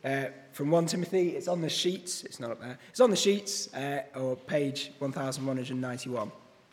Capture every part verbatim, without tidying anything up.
uh, from First Timothy. It's on the sheets. It's not up there. It's on the sheets, uh, or page one thousand one hundred ninety-one.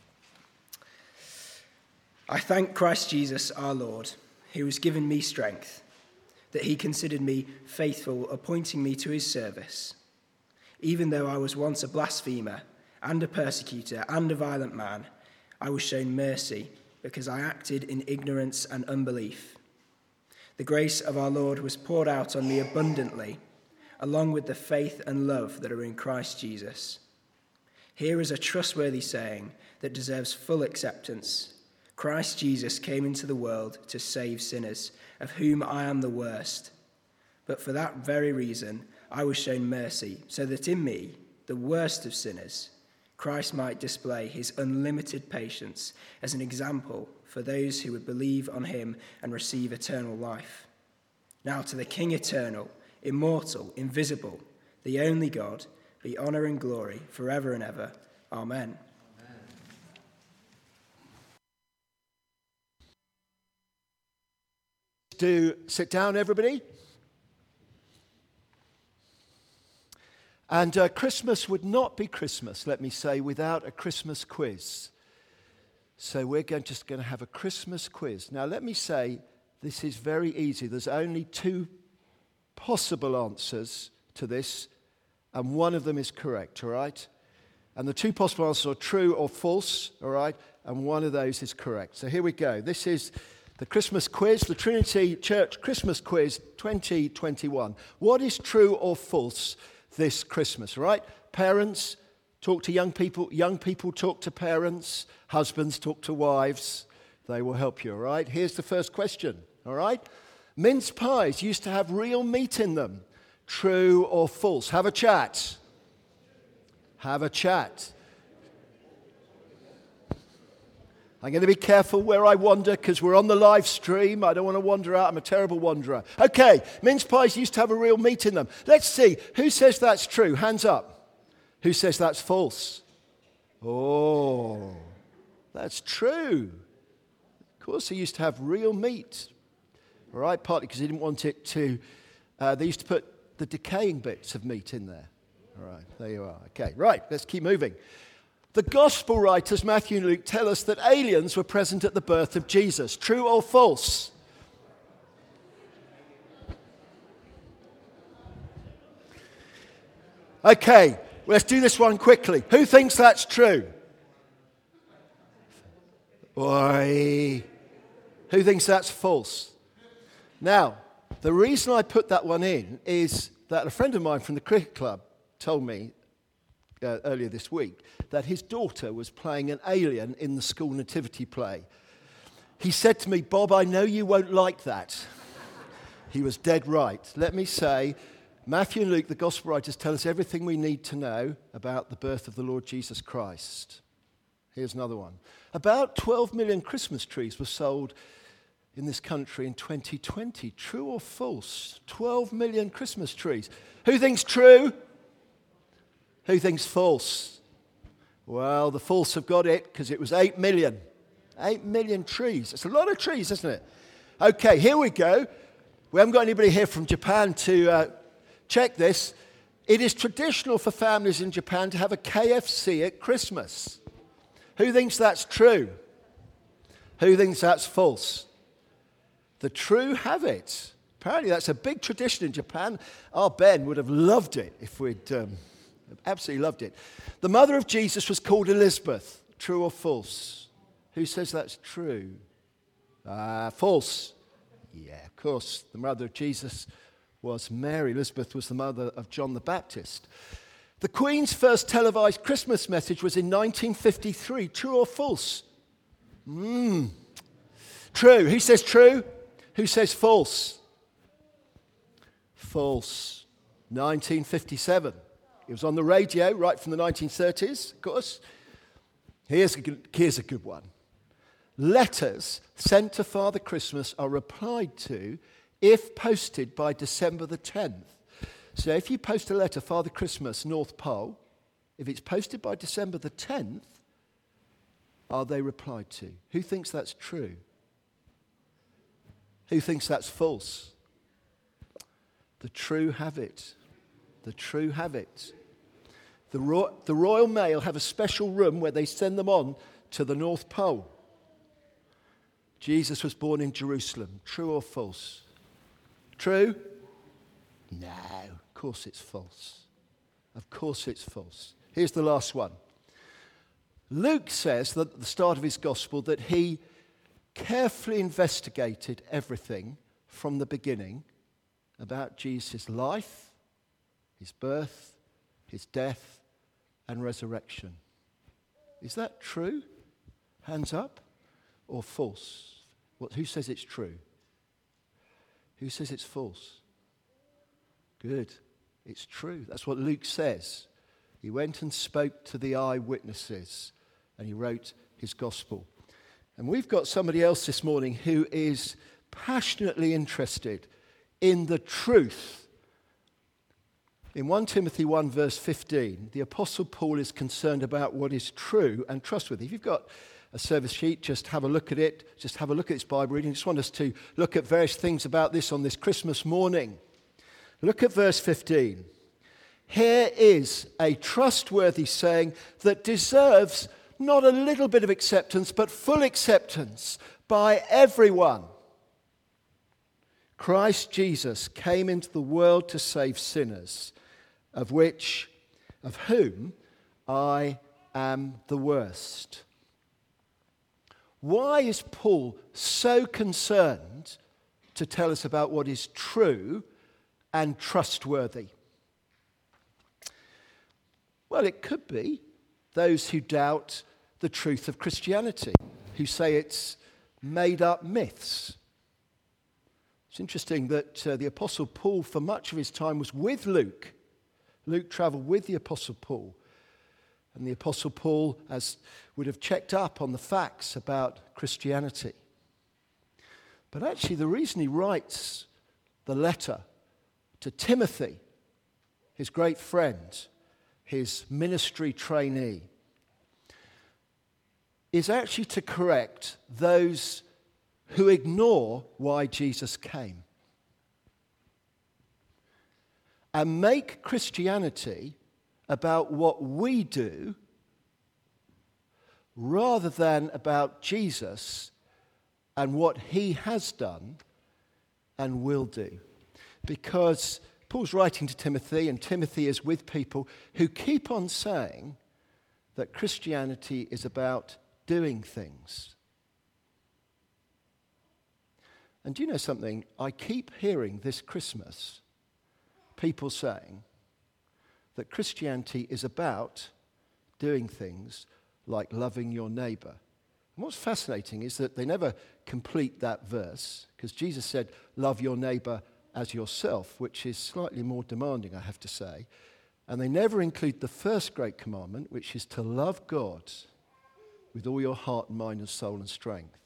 I thank Christ Jesus our Lord, who has given me strength, that he considered me faithful, appointing me to his service. Even though I was once a blasphemer and a persecutor and a violent man, I was shown mercy because I acted in ignorance and unbelief. The grace of our Lord was poured out on me abundantly, along with the faith and love that are in Christ Jesus. Here is a trustworthy saying that deserves full acceptance. Christ Jesus came into the world to save sinners, of whom I am the worst. But for that very reason, I was shown mercy, so that in me, the worst of sinners, Christ might display his unlimited patience as an example for those who would believe on him and receive eternal life. Now to the King eternal, immortal, invisible, the only God, be honor and glory forever and ever. Amen. Do sit down, everybody. And uh, Christmas would not be Christmas, let me say, without a Christmas quiz. So we're going, just going to have a Christmas quiz. Now, let me say, this is very easy. There's only two possible answers to this, and one of them is correct, all right? And the two possible answers are true or false, all right? And one of those is correct. So here we go. This is the Christmas quiz, the Trinity Church Christmas quiz twenty twenty-one. What is true or false this Christmas, right? Parents, talk to young people. Young people talk to parents. Husbands talk to wives. They will help you, all right? Here's the first question, all right? Mince pies used to have real meat in them. True or false? Have a chat. Have a chat. I'm going to be careful where I wander because we're on the live stream. I don't want to wander out. I'm a terrible wanderer. Okay, mince pies used to have a real meat in them. Let's see. Who says that's true? Hands up. Who says that's false? Oh, that's true. Of course, they used to have real meat. All right, partly because they didn't want it to, uh, they used to put the decaying bits of meat in there. All right, there you are. Okay, right, let's keep moving. The gospel writers, Matthew and Luke, tell us that aliens were present at the birth of Jesus. True or false? Okay, well, let's do this one quickly. Who thinks that's true? Oi. Who thinks that's false? Now, the reason I put that one in is that a friend of mine from the cricket club told me Uh, earlier this week, that his daughter was playing an alien in the school nativity play. He said to me, Bob, I know you won't like that. He was dead right. Let me say, Matthew and Luke, the gospel writers, tell us everything we need to know about the birth of the Lord Jesus Christ. Here's another one. About twelve million Christmas trees were sold in this country in twenty twenty. True or false? twelve million Christmas trees. Who thinks true? Who thinks false? Well, the false have got it because it was eight million. eight million trees. It's a lot of trees, isn't it? Okay, here we go. We haven't got anybody here from Japan to uh, check this. It is traditional for families in Japan to have a K F C at Christmas. Who thinks that's true? Who thinks that's false? The true have it. Apparently that's a big tradition in Japan. Our Ben would have loved it if we'd... Um, Absolutely loved it. The mother of Jesus was called Elizabeth. True or false? Who says that's true? Uh, false. Yeah, of course. The mother of Jesus was Mary. Elizabeth was the mother of John the Baptist. The Queen's first televised Christmas message was in nineteen fifty-three. True or false? Mm. True. Who says true? Who says false? False. nineteen fifty-seven. It was on the radio right from the nineteen thirties, of course. Here's a good, here's a good one. Letters sent to Father Christmas are replied to if posted by December the tenth. So if you post a letter, Father Christmas, North Pole, if it's posted by December the tenth, are they replied to? Who thinks that's true? Who thinks that's false? The true have it. The true have it. The, Ro- the Royal Mail have a special room where they send them on to the North Pole. Jesus was born in Jerusalem. True or false? True? No, of course it's false. Of course it's false. Here's the last one. Luke says that at the start of his gospel that he carefully investigated everything from the beginning about Jesus' life, his birth, his death, and resurrection. Is that true? Hands up. Or false? What, who says it's true? Who says it's false? Good. It's true. That's what Luke says. He went and spoke to the eyewitnesses, and he wrote his gospel. And we've got somebody else this morning who is passionately interested in the truth. In First Timothy one verse fifteen, the Apostle Paul is concerned about what is true and trustworthy. If you've got a service sheet, just have a look at it. Just have a look at this Bible reading. I just want us to look at various things about this on this Christmas morning. Look at verse fifteen. Here is a trustworthy saying that deserves not a little bit of acceptance, but full acceptance by everyone. Christ Jesus came into the world to save sinners, of which, of whom I am the worst. Why is Paul so concerned to tell us about what is true and trustworthy? Well, it could be those who doubt the truth of Christianity, who say it's made up myths. It's interesting that uh, the Apostle Paul, for much of his time, was with Luke. Luke travelled with the Apostle Paul. And the Apostle Paul as would have checked up on the facts about Christianity. But actually, the reason he writes the letter to Timothy, his great friend, his ministry trainee, is actually to correct those who ignore why Jesus came and make Christianity about what we do rather than about Jesus and what he has done and will do. Because Paul's writing to Timothy, and Timothy is with people who keep on saying that Christianity is about doing things. And do you know something? I keep hearing this Christmas people saying that Christianity is about doing things like loving your neighbor. And what's fascinating is that they never complete that verse, because Jesus said, love your neighbor as yourself, which is slightly more demanding, I have to say. And they never include the first great commandment, which is to love God with all your heart and mind and soul and strength.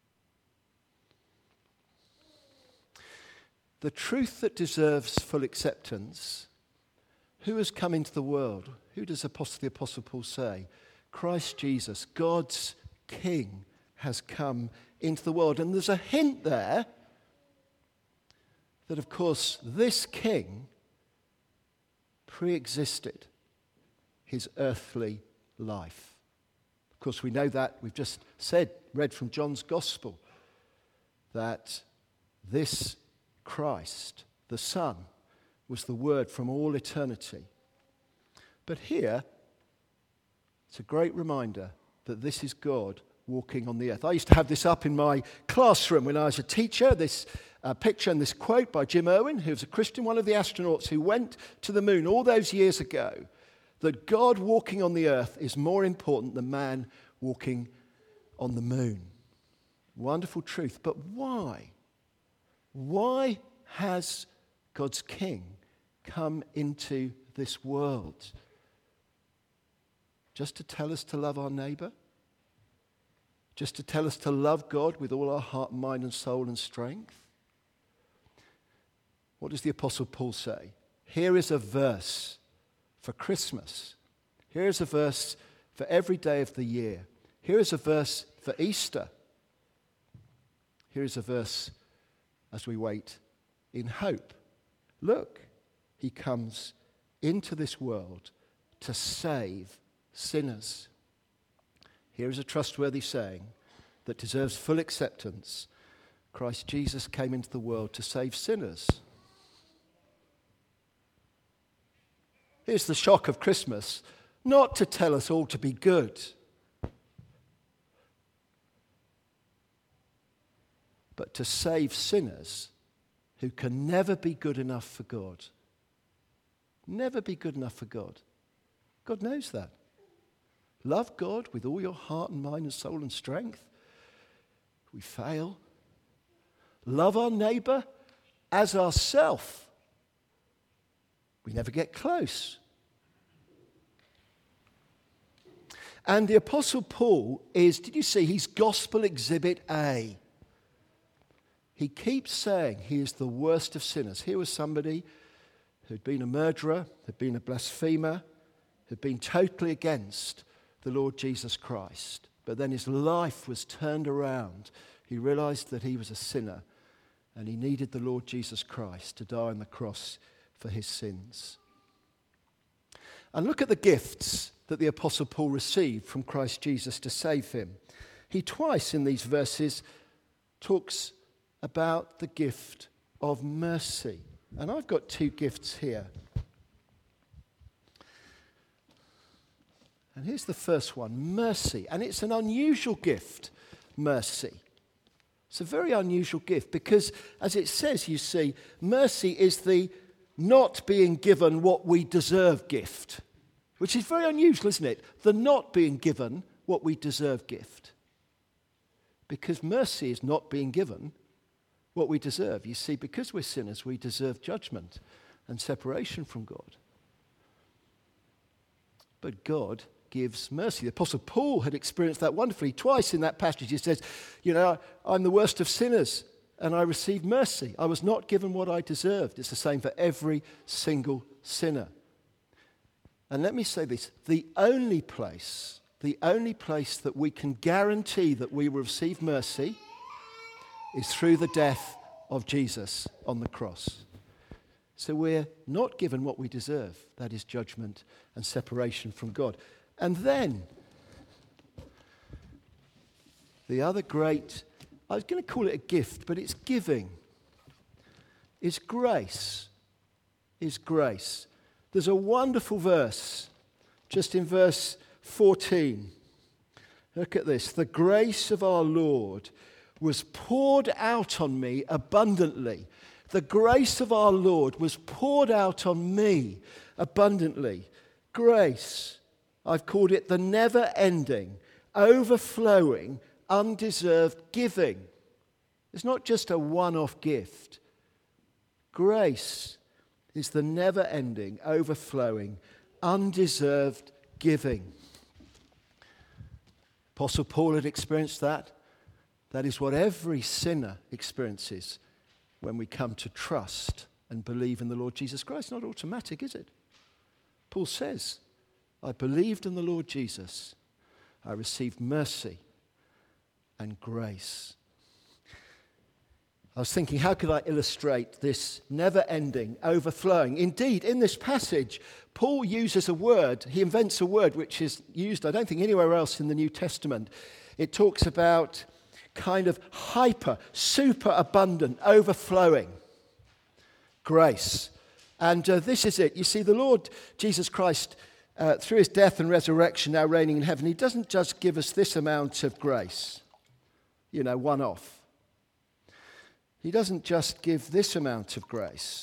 The truth that deserves full acceptance. Who has come into the world? Who does Apostle, the Apostle Paul say? Christ Jesus, God's King, has come into the world. And there's a hint there that, of course, this King pre-existed his earthly life. Of course, we know that. We've just said, read from John's Gospel, that this Christ, the Son, was the Word from all eternity. But here, it's a great reminder that this is God walking on the earth. I used to have this up in my classroom when I was a teacher, this uh, picture and this quote by Jim Irwin, who was a Christian, one of the astronauts who went to the moon all those years ago, that God walking on the earth is more important than man walking on the moon. Wonderful truth. But why? Why has God's King come into this world? Just to tell us to love our neighbor? Just to tell us to love God with all our heart, mind, and soul and strength? What does the Apostle Paul say? Here is a verse for Christmas. Here is a verse for every day of the year. Here is a verse for Easter. Here is a verse as we wait in hope Look, he comes into this world to save sinners. Here is a trustworthy saying that deserves full acceptance. Christ Jesus came into the world to save sinners. Here's the shock of Christmas, not to tell us all to be good, but to save sinners who can never be good enough for God. Never be good enough for God. God knows that. Love God with all your heart and mind and soul and strength. We fail. Love our neighbour as ourself. We never get close. And the Apostle Paul is, did you see, he's gospel exhibit A. He keeps saying he is the worst of sinners. Here was somebody who'd been a murderer, had been a blasphemer, had been totally against the Lord Jesus Christ. But then his life was turned around. He realized that he was a sinner and he needed the Lord Jesus Christ to die on the cross for his sins. And look at the gifts that the Apostle Paul received from Christ Jesus to save him. He twice in these verses talks about the gift of mercy. And I've got two gifts here. And here's the first one, mercy. And it's an unusual gift, mercy. It's a very unusual gift because, as it says, you see, mercy is the not being given what we deserve gift, which is very unusual, isn't it? The not being given what we deserve gift. Because mercy is not being given what we deserve. You see, because we're sinners, we deserve judgment and separation from God. But God gives mercy. The Apostle Paul had experienced that wonderfully. Twice in that passage he says, you know, I'm the worst of sinners and I received mercy. I was not given what I deserved. It's the same for every single sinner. And let me say this, the only place, the only place that we can guarantee that we will receive mercy is through the death of Jesus on the cross. So we're not given what we deserve. That is judgment and separation from God. And then, the other great, I was going to call it a gift, but it's giving, is grace, is grace. There's a wonderful verse, just in verse fourteen. Look at this. The grace of our Lord was poured out on me abundantly. The grace of our Lord was poured out on me abundantly. Grace, I've called it the never-ending, overflowing, undeserved giving. It's not just a one-off gift. Grace is the never-ending, overflowing, undeserved giving. Apostle Paul had experienced that. That is what every sinner experiences when we come to trust and believe in the Lord Jesus Christ. Not automatic, is it? Paul says, I believed in the Lord Jesus. I received mercy and grace. I was thinking, how could I illustrate this never-ending, overflowing? Indeed, in this passage, Paul uses a word. He invents a word which is used, I don't think, anywhere else in the New Testament. It talks about kind of hyper, super abundant, overflowing grace. And uh, this is it. You see, the Lord Jesus Christ, uh, through his death and resurrection, now reigning in heaven, he doesn't just give us this amount of grace, you know, one off. He doesn't just give this amount of grace.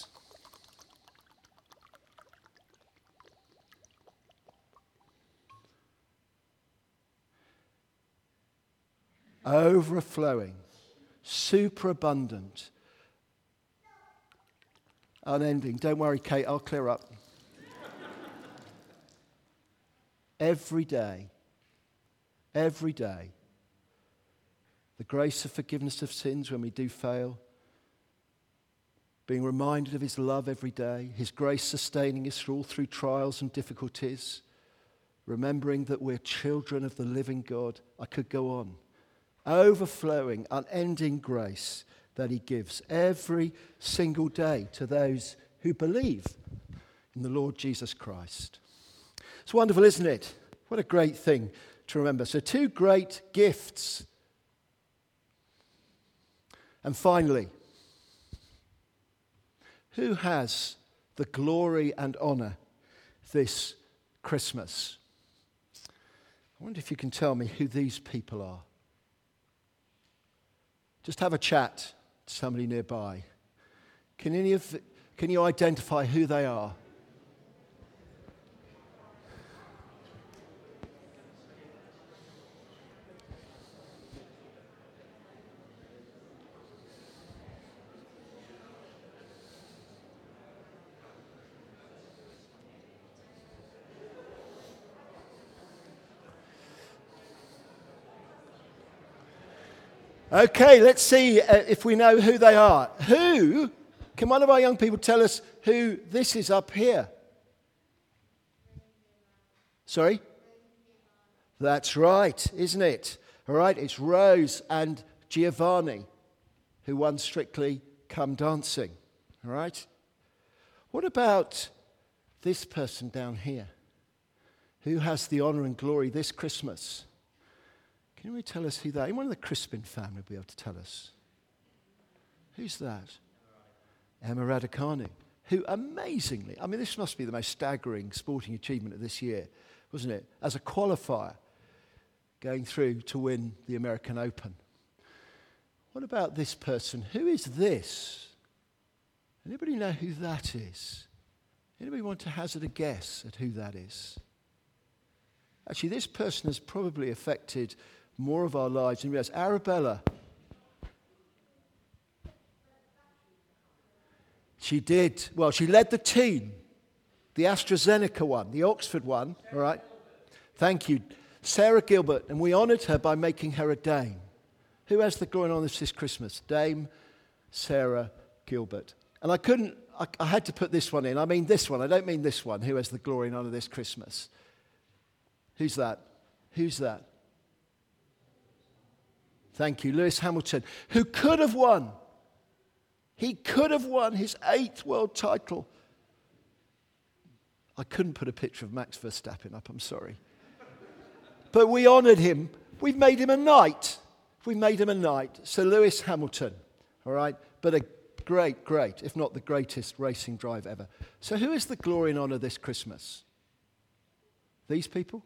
Overflowing, superabundant, unending. Don't worry, Kate, I'll clear up. Every day, every day, the grace of forgiveness of sins when we do fail, being reminded of his love every day, his grace sustaining us all through trials and difficulties, remembering that we're children of the living God. I could go on. Overflowing, unending grace that he gives every single day to those who believe in the Lord Jesus Christ. It's wonderful, isn't it? What a great thing to remember. So two great gifts. And finally, who has the glory and honour this Christmas? I wonder if you can tell me who these people are. Just have a chat to somebody nearby. Can any of, can you identify who they are? Okay, let's see uh, if we know who they are. Who? Can one of our young people tell us who this is up here? Sorry? That's right, isn't it? All right, it's Rose and Giovanni who won Strictly Come Dancing. All right? What about this person down here? Who has the honour and glory this Christmas? Can you tell us who that is? Anyone in the Crispin family will be able to tell us. Who's that? Emma Raducanu, who amazingly, I mean, this must be the most staggering sporting achievement of this year, wasn't it? As a qualifier, going through to win the American Open. What about this person? Who is this? Anybody know who that is? Anybody want to hazard a guess at who that is? Actually, this person has probably affected more of our lives than we realize. Arabella. She did. Well, she led the team. The AstraZeneca one, the Oxford one, all right? Thank you. Sarah Gilbert, and we honoured her by making her a dame. Who has the glory and honour this Christmas? Dame Sarah Gilbert. And I couldn't, I, I had to put this one in. I mean this one. I don't mean this one. Who has the glory and honour this Christmas? Who's that? Who's that? Thank you, Lewis Hamilton, who could have won. He could have won his eighth world title. I couldn't put a picture of Max Verstappen up, I'm sorry. But we honoured him. We've made him a knight. We've made him a knight. Sir Lewis Hamilton, all right? But a great, great, if not the greatest racing driver ever. So who is the glory and honour this Christmas? These people?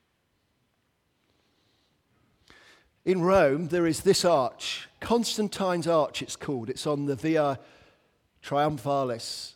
In Rome, there is this arch, Constantine's Arch it's called. It's on the Via Triumphalis.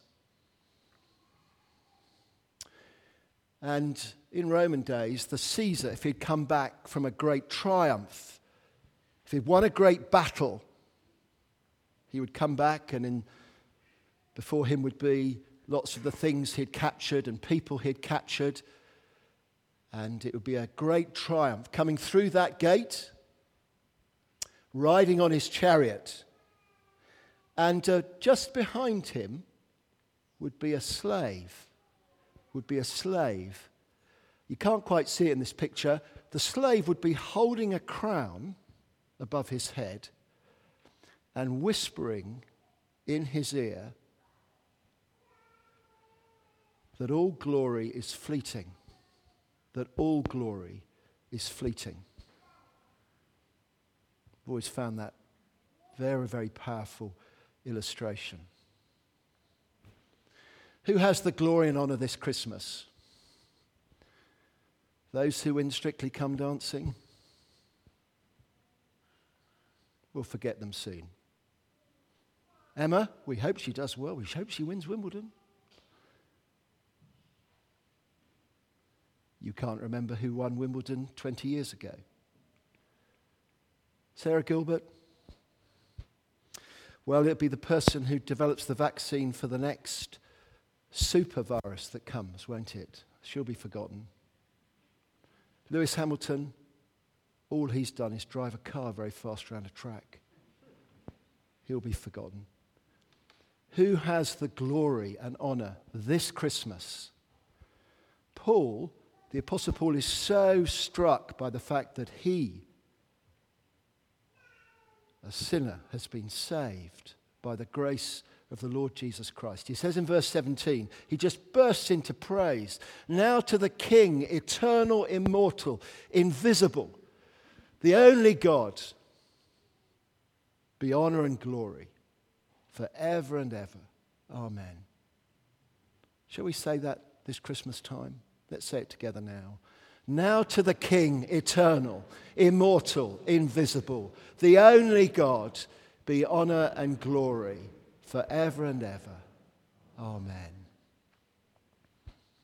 And in Roman days, the Caesar, if he'd come back from a great triumph, if he'd won a great battle, he would come back, and in, before him would be lots of the things he'd captured and people he'd captured. And it would be a great triumph coming through that gate, riding on his chariot, and uh, just behind him would be a slave, would be a slave. You can't quite see it in this picture. The slave would be holding a crown above his head and whispering in his ear that all glory is fleeting, that all glory is fleeting. I've always found that very, very powerful illustration. Who has the glory and honour this Christmas? Those who win Strictly Come Dancing? We'll forget them soon. Emma, we hope she does well. We hope she wins Wimbledon. You can't remember who won Wimbledon twenty years ago. Sarah Gilbert? Well, it'll be the person who develops the vaccine for the next super virus that comes, won't it? She'll be forgotten. Lewis Hamilton, all he's done is drive a car very fast around a track. He'll be forgotten. Who has the glory and honour this Christmas? Paul, the Apostle Paul, is so struck by the fact that he, a sinner, has been saved by the grace of the Lord Jesus Christ. He says in verse seventeen, he just bursts into praise. Now to the King, eternal, immortal, invisible, the only God, be honor and glory forever and ever. Amen. Shall we say that this Christmas time? Let's say it together now. Now to the King, eternal, immortal, invisible, the only God, be honor and glory forever and ever. Amen.